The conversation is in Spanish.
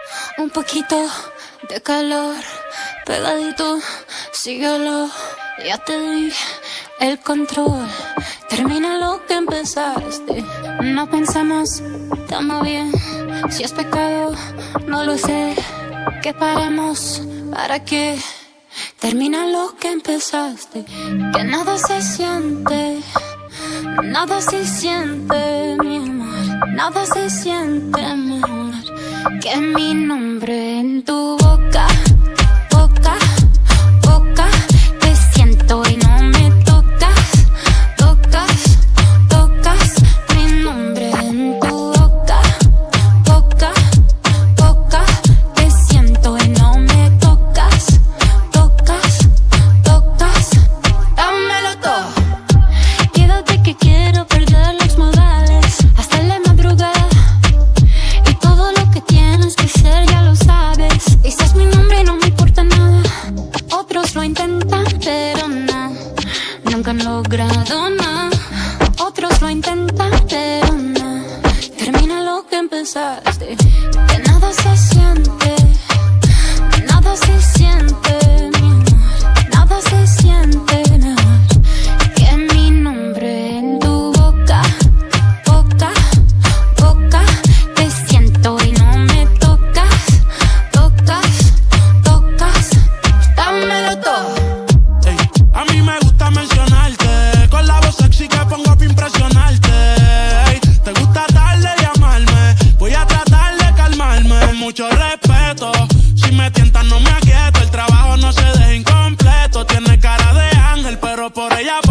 Un poquito de calor, pegadito, síguelo. Ya te di el control. Termina lo que empezaste. No pensamos, estamos bien. Si es pecado, no lo sé. Que paremos, ¿para qué? Termina lo que empezaste. Que nada se siente, nada se siente, mi amor. Nada se siente mejor que mi nombre en tu boca, boca, boca. Te siento y no me tocas, tocas, tocas. Mi nombre en tu boca, boca, boca. Te siento y no me tocas, tocas, tocas. Dámelo todo. Quédate que quiero perder los modales hasta la madrugada. Y todo lo que tienes que ser ya lo sabes. Dices mi nombre y no me importa nada. Otros lo intentan pero no, nunca han logrado nada. Otros lo intentan pero no. Termina lo que empezaste. Que nada se siente, nada se siente, mi amor. Nada se siente mejor que mi nombre en tu boca, boca, boca. Te siento y no me tocas, tocas, tocas. Dámelo todo. Ey, a mí me gusta mencionarte, con la voz sexy que pongo para impresionarte. Ey, te gusta darle y llamarme, voy a tratar de calmarme. Mucho respeto, si me tientas no me aquieto. El trabajo no se deja incompleto. Tiene cara de ángel, pero por ella